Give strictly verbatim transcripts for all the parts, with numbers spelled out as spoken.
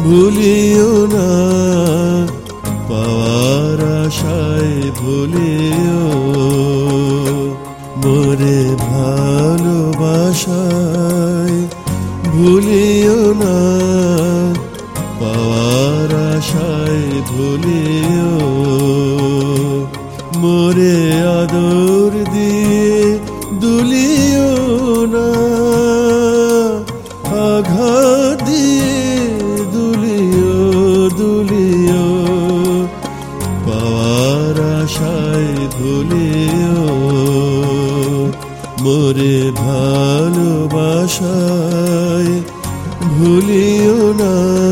ভুলিও না, পাওয়ার আশায় ভুলিও মোরে ভালোবাসায়। ভুলিও না, পাওয়ার আশায় ভুলিও মোরে আদর দিয়ে দুলিও না, আঘাত দিয়ে দুলিও দুলিও পাওয়ার আশায় ভুলিও মোরে ভালোবাসায়। ভুলিও না,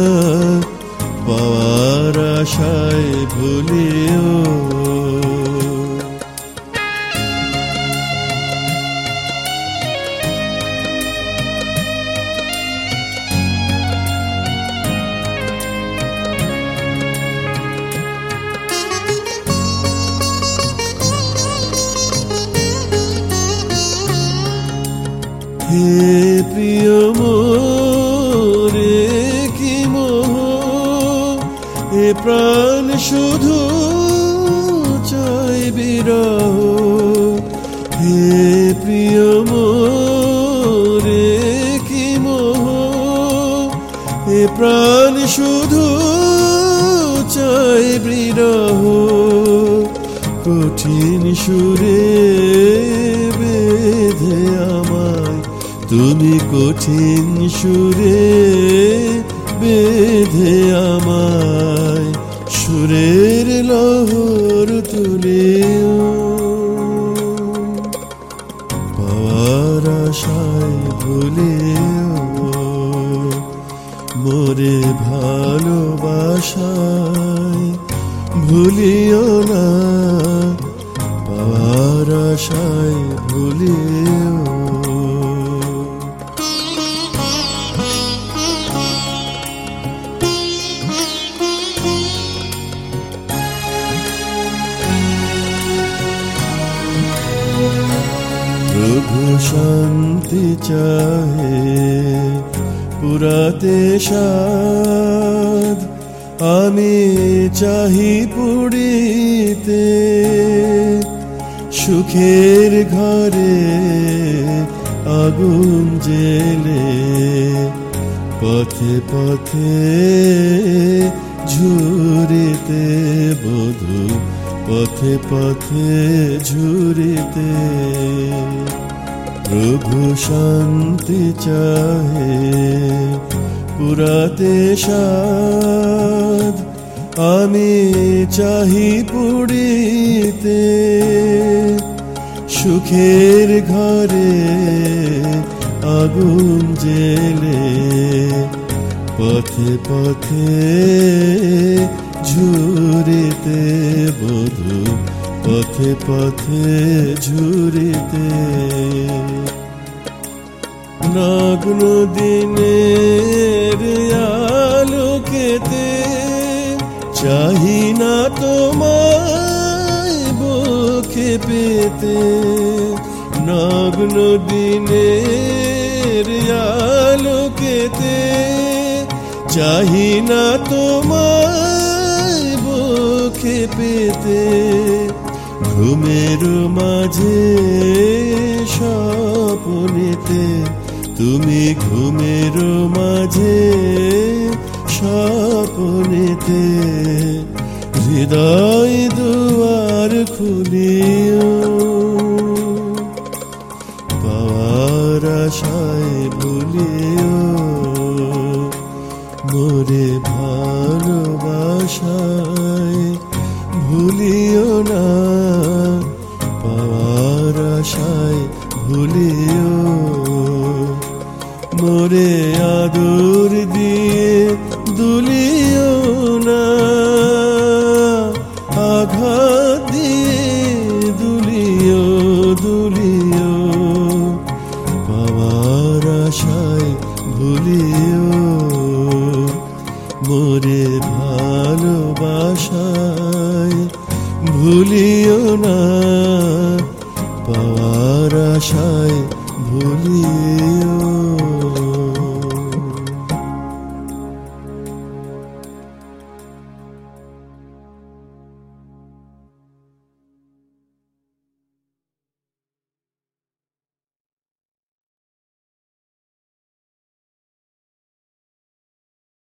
পাওয়ার আশায় ভুলিও। হে প্রিয় মোরে কি মোহ, এ প্রাণ শুধু চাই বিরহ। হে প্রিয় মোরে কি মোহ, এ প্রাণ শুধু চাই বিরহ। কঠিন সুরে বেঁধে আমায় তুমি, কঠিন সুরে বেঁধে আমায় সুরের লহর তুলিও পাওয়ার আশায় ভুলিও মোরে ভালোবাসায়। ভুলিও না, পাওয়ার আশায় ভুলিও। প্রভু শান্তি চাহে পুরাতে সাধ, আমি চাহি পুরিতে সুখের ঘরে আগুন জেলে। পথে পথে ঝুরিতে বধূ, পথে পথে ঝুরিতে। প্রভু শান্তি চাহে পুরাতে সাধ, আমি চাহি পুরিতে সুখের ঘরে আগুন জেলে। পথে পথে ঝুরিতে বধূ, পথে পথে ঝুরিতে। নগ্ন দিনের আলোকেতে চাহি না তোমায় বুকে পেতে। নগ্ন দিনের আলোকেতে চাহি না তোমায় বুকে পেতে। ঘুমের মাঝে স্বপ্নেতে তুমি, ঘুমের মাঝে স্বপ্নেতে হৃদয় দুয়ার খুলিও পাওয়ার আশায় ভুলিও মোরে ভালোবাসায়। ভুলিও না, পাওয়ার আশায় ভুলিও মোরে আদর দিয়ে দুলিও না, আঘাত দিয়ে দুলিও দুলিও পাওয়ার আশায় ভুলিও।